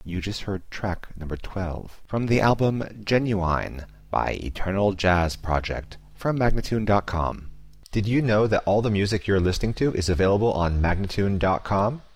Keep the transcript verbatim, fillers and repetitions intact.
You just heard track number twelve from the album Genuine by Eternal Jazz Project from Magnatune dot com. Did you know that all the music you're listening to is available on Magnatune dot com?